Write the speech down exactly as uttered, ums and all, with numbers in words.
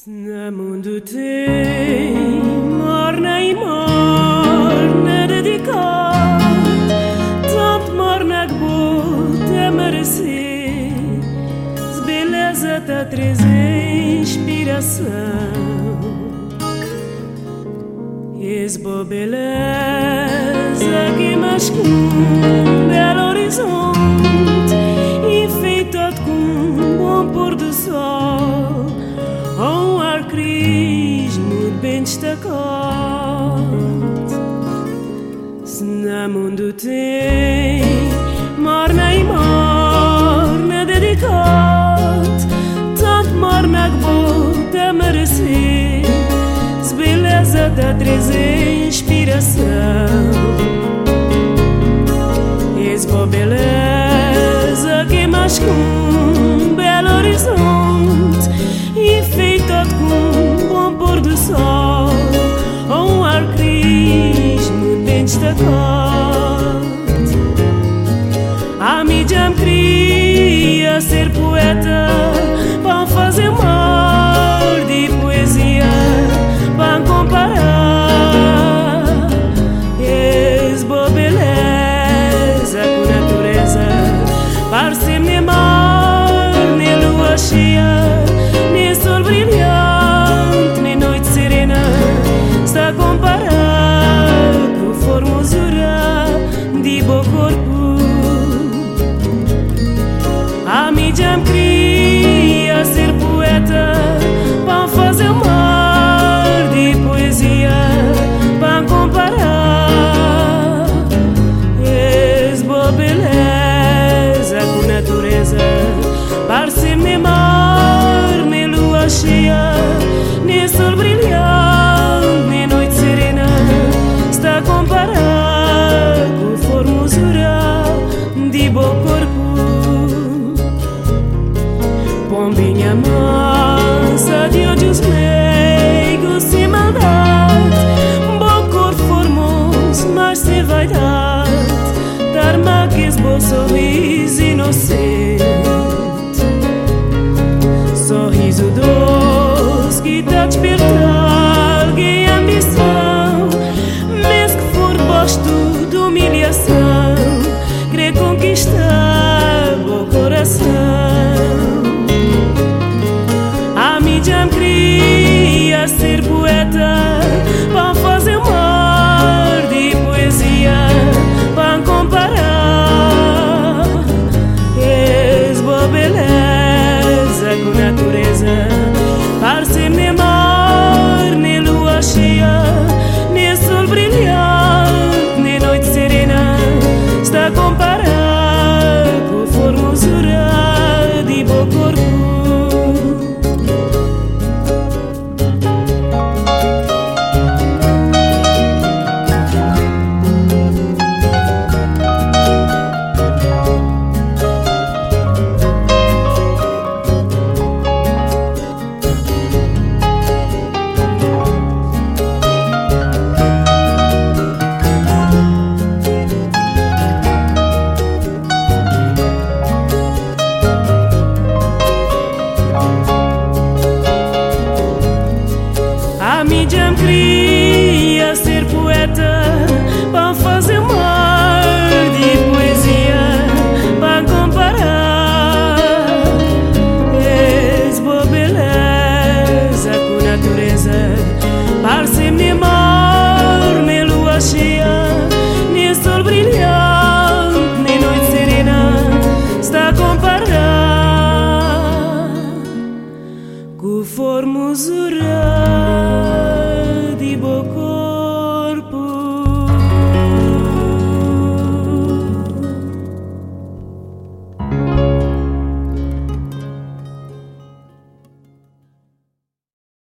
Na mundo tem morna e morna dedicar, tanto morna que boa merecer, se beleza tá trazer inspiração, es boa beleza que mais que um belo horizonte, e feito com um bom pôr do sol. Um ar crismo bem destacado. Se no mundo tem morna e morna dedicado, tanto morna que bota a merecer, se beleza da trazer inspiração, es boa beleza que mais que um belo horizonte, e feito com um bom pôr do sol, um ar crismo bem destacado. A mídia me queria ser poeta, para fazer um mar de poesia, para comparar. Es boa beleza com natureza, para ser nem mar, nem lua cheia, nem sol brilhante, nem noite serena, está a comparar com a formosura de bom corpo. A mídia me queria ser poeta, para fazer um mar de poesia, para comparar. Es boa beleza com natureza, para ser nem mar, nem lua cheia, nem sol brilhante, nem noite serena, está a comparar com a formosura de bom corpo. Pombinha mansa de olhos meigos sem maldade, bom corpo formoso, mas sem vaidade, dar-me aquele bom sorriso inocente, sorriso doce que tá a despertar alguém ambição, mesmo que for posto de humilhação, querer conquistar o coração. A mídia me queria ser poeta, para fazer um mar de poesia, para comparar. Es boa beleza com natureza, para ser nem mar, nem lua cheia, nem sol brilhante, nem noite serena, está a comparar com a formosura de bom corpo. A mídia me queria ser poeta, para fazer um mar de poesia, para comparar. Es boa beleza com natureza, para ser nem mar, nem lua cheia, nem sol brilhante, nem noite serena, está a comparar com a formosura